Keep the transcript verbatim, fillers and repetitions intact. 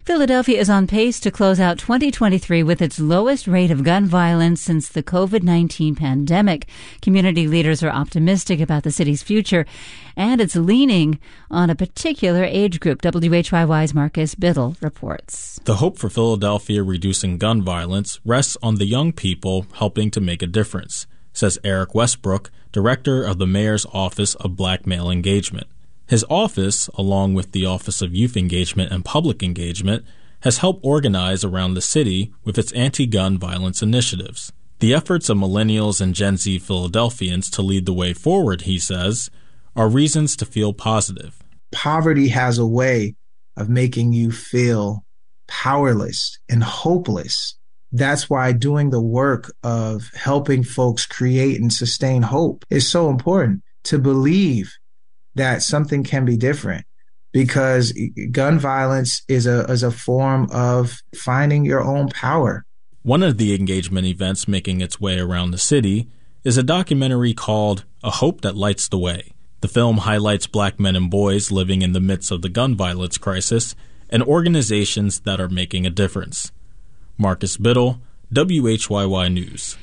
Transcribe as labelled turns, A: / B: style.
A: Philadelphia is on pace to close out twenty twenty-three with its lowest rate of gun violence since the covid nineteen pandemic. Community leaders are optimistic about the city's future, and it's leaning on a particular age group. W H Y Y's Marcus Biddle reports.
B: The hope for Philadelphia reducing gun violence rests on the young people helping to make a difference, says Eric Westbrook, director of the Mayor's Office of Black Male Engagement. His office, along with the Office of Youth Engagement and Public Engagement, has helped organize around the city with its anti-gun violence initiatives. The efforts of millennials and Gen Z Philadelphians to lead the way forward, he says, are reasons to feel positive.
C: Poverty has a way of making you feel powerless and hopeless. That's why doing the work of helping folks create and sustain hope is so important, to believe that something can be different, because gun violence is a is a form of finding your own power.
B: One of the engagement events making its way around the city is a documentary called A Hope That Lights the Way. The film highlights black men and boys living in the midst of the gun violence crisis and organizations that are making a difference. Marcus Biddle, W H Y Y News.